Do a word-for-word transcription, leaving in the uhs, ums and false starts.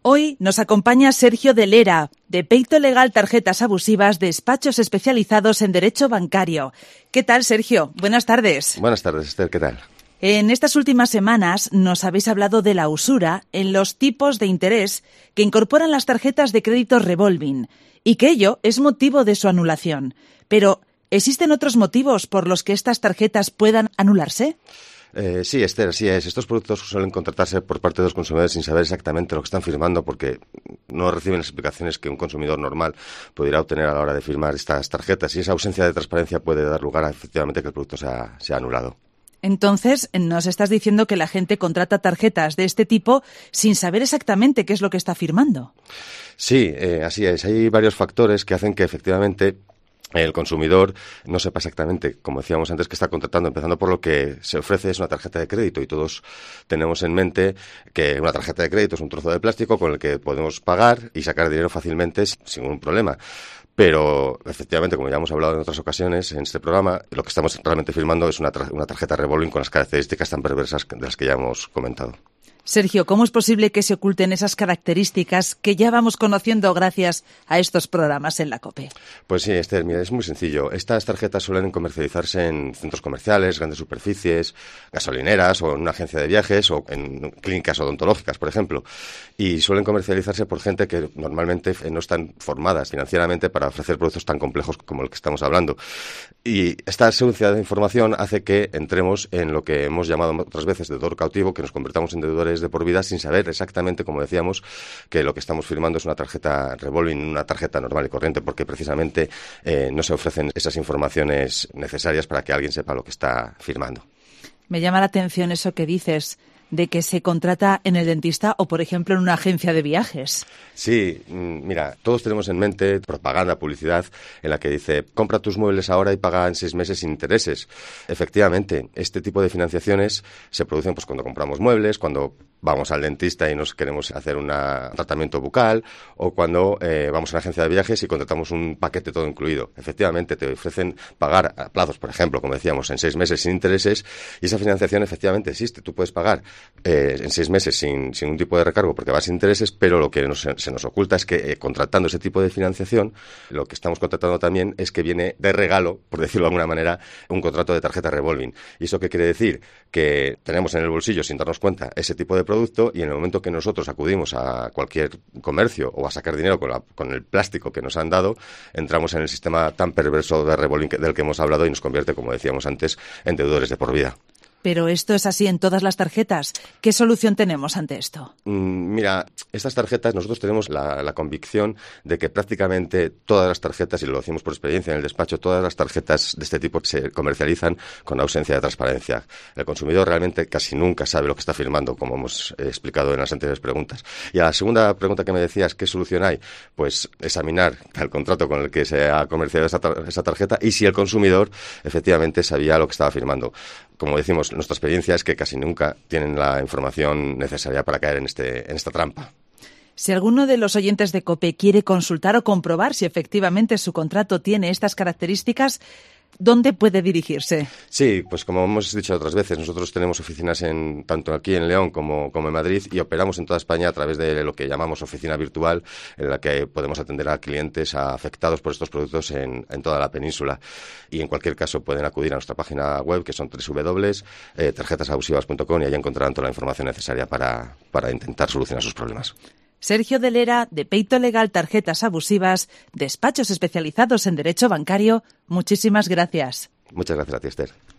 Hoy nos acompaña Sergio de Lera, de Peito Legal Tarjetas Abusivas, despachos especializados en derecho bancario. ¿Qué tal, Sergio? Buenas tardes. Buenas tardes, Esther. ¿Qué tal? En estas últimas semanas nos habéis hablado de la usura en los tipos de interés que incorporan las tarjetas de crédito revolving y que ello es motivo de su anulación. Pero, ¿existen otros motivos por los que estas tarjetas puedan anularse? Eh, sí, Esther, así es. Estos productos suelen contratarse por parte de los consumidores sin saber exactamente lo que están firmando porque no reciben las explicaciones que un consumidor normal pudiera obtener a la hora de firmar estas tarjetas y esa ausencia de transparencia puede dar lugar a efectivamente que el producto sea, sea anulado. Entonces, nos estás diciendo que la gente contrata tarjetas de este tipo sin saber exactamente qué es lo que está firmando. Sí, eh, así es. Hay varios factores que hacen que efectivamente el consumidor no sepa exactamente, como decíamos antes, que está contratando, empezando por lo que se ofrece es una tarjeta de crédito y todos tenemos en mente que una tarjeta de crédito es un trozo de plástico con el que podemos pagar y sacar dinero fácilmente sin ningún problema. Pero, efectivamente, como ya hemos hablado en otras ocasiones en este programa, lo que estamos realmente firmando es una, una tarjeta revolving con las características tan perversas de las que ya hemos comentado. Sergio, ¿cómo es posible que se oculten esas características que ya vamos conociendo gracias a estos programas en la COPE? Pues sí, Esther, mira, es muy sencillo. Estas tarjetas suelen comercializarse en centros comerciales, grandes superficies, gasolineras o en una agencia de viajes o en clínicas odontológicas, por ejemplo. Y suelen comercializarse por gente que normalmente no están formadas financieramente para ofrecer productos tan complejos como el que estamos hablando. Y esta ausencia de información hace que entremos en lo que hemos llamado otras veces deudor cautivo, que nos convertamos en deudores de por vida sin saber exactamente, como decíamos, que lo que estamos firmando es una tarjeta revolving, una tarjeta normal y corriente, porque precisamente eh, no se ofrecen esas informaciones necesarias para que alguien sepa lo que está firmando. Me llama la atención eso que dices, de que se contrata en el dentista o, por ejemplo, en una agencia de viajes. Sí, mira, todos tenemos en mente propaganda, publicidad, en la que dice, compra tus muebles ahora y paga en seis meses sin intereses. Efectivamente, este tipo de financiaciones se producen pues cuando compramos muebles, cuando vamos al dentista y nos queremos hacer un tratamiento bucal o cuando eh, vamos a una agencia de viajes y contratamos un paquete todo incluido. Efectivamente, te ofrecen pagar a plazos, por ejemplo, como decíamos, en seis meses sin intereses y esa financiación efectivamente existe. Tú puedes pagar eh, en seis meses sin, sin un tipo de recargo porque vas sin intereses, pero lo que nos, se nos oculta es que eh, contratando ese tipo de financiación, lo que estamos contratando también es que viene de regalo, por decirlo de alguna manera, un contrato de tarjeta revolving. ¿Y eso qué quiere decir? Que tenemos en el bolsillo, sin darnos cuenta, ese tipo de producto y en el momento que nosotros acudimos a cualquier comercio o a sacar dinero con, la, con el plástico que nos han dado, entramos en el sistema tan perverso de revolving del que hemos hablado y nos convierte, como decíamos antes, en deudores de por vida. Pero esto es así en todas las tarjetas. ¿Qué solución tenemos ante esto? Mm, mira, estas tarjetas, nosotros tenemos la, la convicción de que prácticamente todas las tarjetas, y lo decimos por experiencia en el despacho, todas las tarjetas de este tipo se comercializan con ausencia de transparencia. El consumidor realmente casi nunca sabe lo que está firmando, como hemos eh, explicado en las anteriores preguntas. Y a la segunda pregunta que me decías, ¿qué solución hay? Pues examinar el contrato con el que se ha comercializado esa, tar- esa tarjeta y si el consumidor efectivamente sabía lo que estaba firmando. Como decimos, nuestra experiencia es que casi nunca tienen la información necesaria para caer en, este, en esta trampa. Si alguno de los oyentes de COPE quiere consultar o comprobar si efectivamente su contrato tiene estas características, ¿dónde puede dirigirse? Sí, pues como hemos dicho otras veces, nosotros tenemos oficinas en tanto aquí en León como, como en Madrid y operamos en toda España a través de lo que llamamos oficina virtual, en la que podemos atender a clientes a afectados por estos productos en, en toda la península. Y en cualquier caso pueden acudir a nuestra página web, que son doble u doble u doble u punto tarjetas abusivas punto com y allí encontrarán toda la información necesaria para, para intentar solucionar sus problemas. Sergio de Lera, de Peito Legal Tarjetas Abusivas, despachos especializados en derecho bancario, muchísimas gracias. Muchas gracias a ti, Esther.